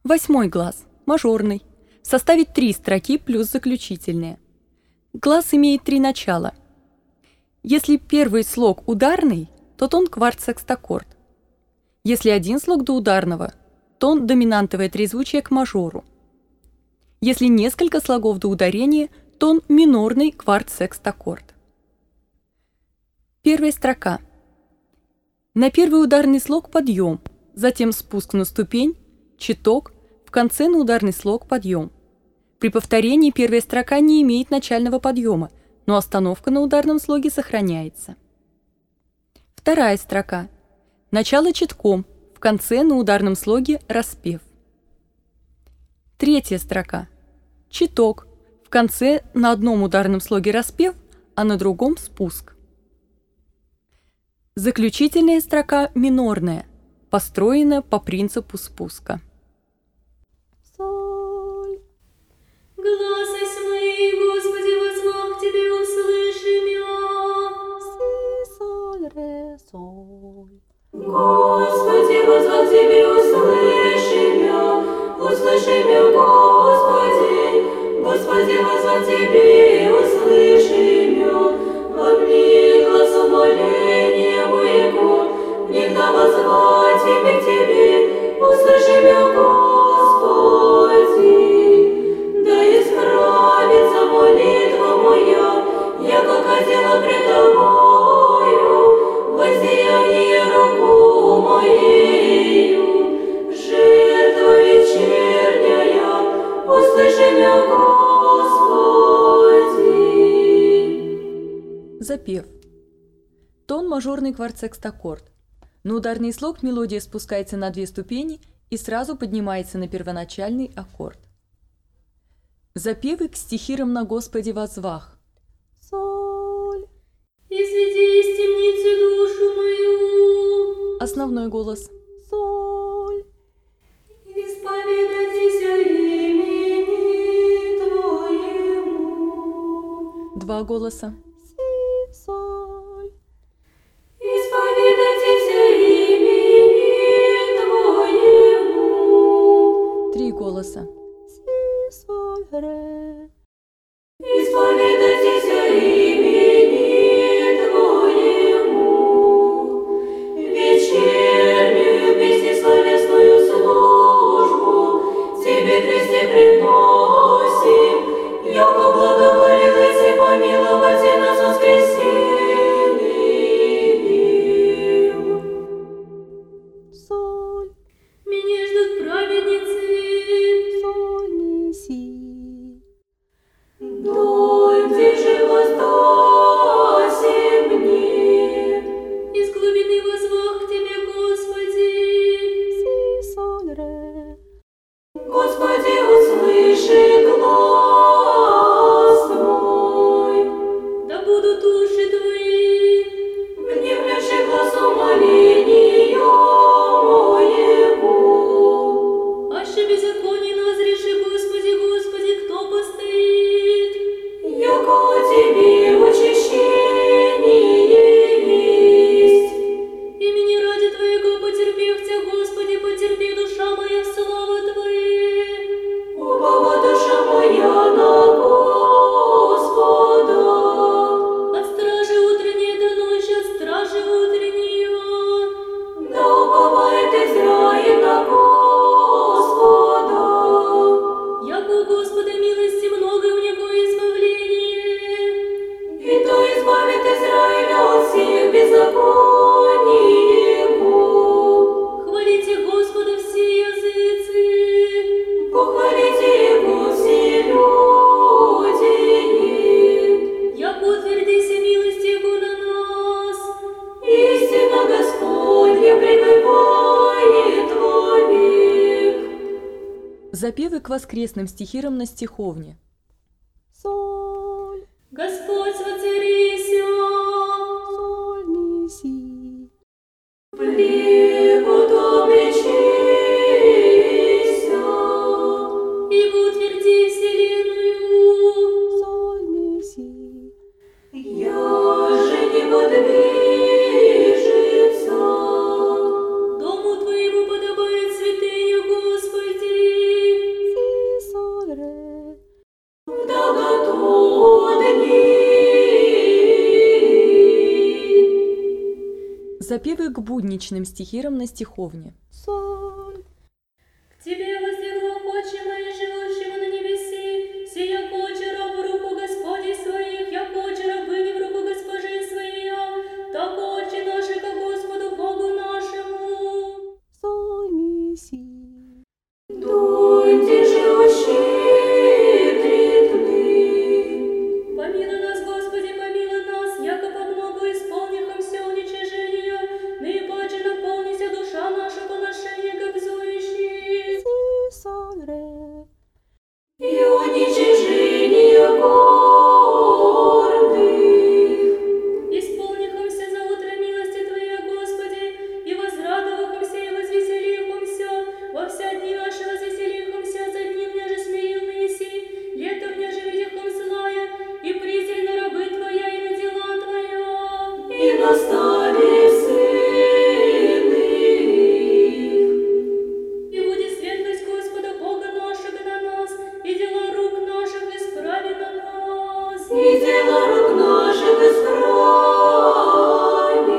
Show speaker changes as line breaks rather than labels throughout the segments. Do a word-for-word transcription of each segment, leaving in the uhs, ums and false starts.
Восьмой глаз, мажорный, составит три строки плюс заключительные. Глаз имеет три начала. Если первый слог ударный, то тон кварт-секстаккорд. Если один слог до ударного, тон доминантовое трезвучие к мажору. Если несколько слогов до ударения, тон минорный кварт-секстаккорд. Первая строка. На первый ударный слог подъем, затем спуск на ступень, читок, в конце на ударный слог подъем. При повторении первая строка не имеет начального подъема, но остановка на ударном слоге сохраняется. Вторая строка. Начало читком, в конце на ударном слоге распев. Третья строка. Читок, в конце на одном ударном слоге распев, а на другом спуск. Заключительная строка минорная, построена по принципу спуска.
Соль. Гласось мои, Господи, воззвах к Тебе, услыши меня. Си, соль, ре, соль. Господи, воззвах к Тебе, услыши меня, услыши меня, Господи. Господи, воззвах к Тебе, услыши меня. Обни глаз умоления моего, негда воззвать Тебе к Тебе, услыши меня, Господи. Да исправится молитва моя, яко хотела пред Тобою, воздеяние руку моею, жертва вечерняя, услыши меня, Господи.
Запев. Тон мажорный кварт-секстаккорд. На ударный слог мелодия спускается на две ступени и сразу поднимается на первоначальный аккорд. Запевы к стихирам на Господе воззвах.
Соль. Изведи из темницы душу мою.
Основной голос.
Соль. Исповедайтесь о имени Твоему.
Два голоса.
Соль. Исповедайтесь о имени Твоему.
Три голоса.
Си, соль, ре. Исповедайтесь о имени Твоему. Вечернюю песню словесную службу Тебе, Христе, приносим, яко благоволилось и помиловать и нас воскресением. Соль. Меня ждут праведницы. Соль, неси. Дой, где же воздасем мне. Из глубины воззвах к Тебе, Господи. Си, соль, ре. Господи, услыши глаз мой. Да будут уши Твои, внемлющи глаз умоления моего. Аще беззаконие назреши, Господи, Господи, кто постоит? Яко о Тебе очищение есть. Имени ради Твоего потерпев Тя, Господи, потерпи, душа моя, в славу Твое. Упова душа моя на Господа. От стражи утренней до ночи, от стражи утренней. Да уповает Израиль на Господа. Яко у Господа милости много, у Него избавление. И то избавит Израиля от всех беззаконий его. Хвалите Господа все языцы, похвалите Его все люди. Яко утвердися милость Его на нас, истина Господня пребывает вовек.
Запевы к воскресным стихирам на стиховне.
Соль. Господь воцарися. Соль, неси. Преподобречися. Ибо утверди вселенную. Соль, неси. Я же не подвижется. Дому Твоему подобает святыня, Господи.
Запевы к будничным стихирам на стиховне.
Соль. К тебе воздвигло очи мои, живущему на небеси, сия очи рабу руку Господи своих, я очи рабыни в руку госпожи своей, так очи наши ко Господу Богу нашему.
Соль ми си.
Дуньте живущие тритны. Помилуй нас, Господи, помилуй нас, яко по много исполнихом все уничижения, наипаче наполнися душа наша поношение, как зующие.
Си соль ре.
И уничижение гордых. Исполнихомся за утро милости Твоей, Господи, и возрадовахомся, и возвеселихомся, во вся дни наши возвеселихомся, за дни мне смиренные си, летом мне же видихом злая, и призрь на рабы Твоя, и на дела Твоя, и настави сыны их. И будет светлость Господа Бога нашего на нас, и дела рук наших исправи на нас, и дела рук наших исправи.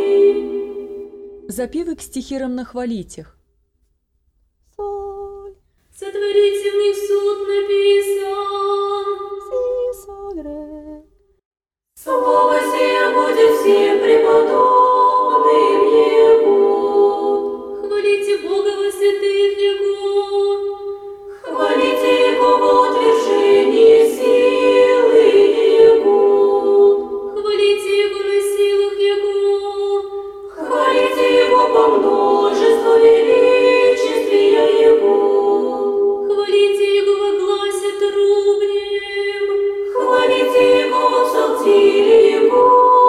Запевы к стихирам на хвалитях.
Соль.
Сотворите в них суд написан.
Си соль ре.
Слово сие будет всем преподобным Его. Хвалите Бога во святых Его. Хвалите Его во утверждении силы Его. Хвалите Его на силах Его. Хвалите Его по множеству величествия Его. Хвалите Его во гласе трубнем. Хвалите Его во псалтире Его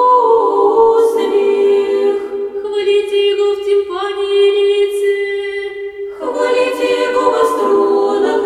смех. Хвалите Его в тимпане и лице. Хвалите Его во струнах и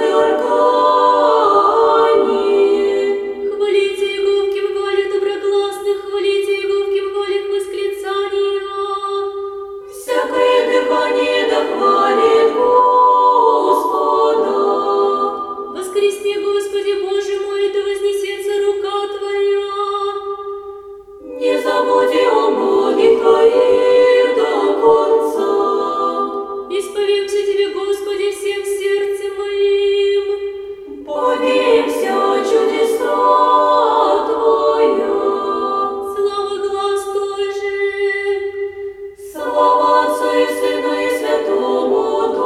органе. Хвалите Его в кимвале доброгласных. Хвалите Его в кимвале восклицания. Всякое дыхание да хвалит Господа. Воскресни, Господи, Боже мой, да вознесется рука Твоя. Не забуди о многих Твоих до конца. Исповемся Тебе, Господи, всем сердцем моим. Повемся чудеса Твоя. Слава глаз Той же. Слава Отцу и Сыну и Святому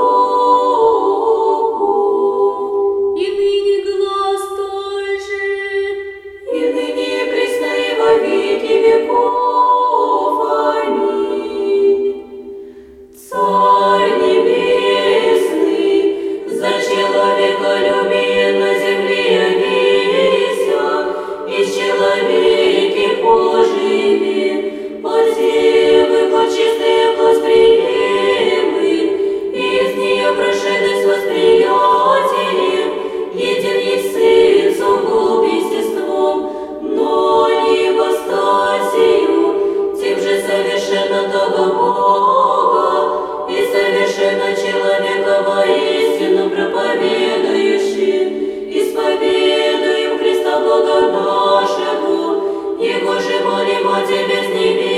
Духу. И ныне глаз Той же. И ныне и присно и во веки веков. Аминь. Царь небесный, за человеколюбие на земле явися, и с человеки Божьими, подземы почистые восприемы, из нее прошедость восприятием, един есть Сын сугуб естеством, но не ипостасию, тем же совершенно того Бога и совершенно человека воистину проповедующий, исповедуем Христа Бога нашего, Его же молим о Тебе с небес.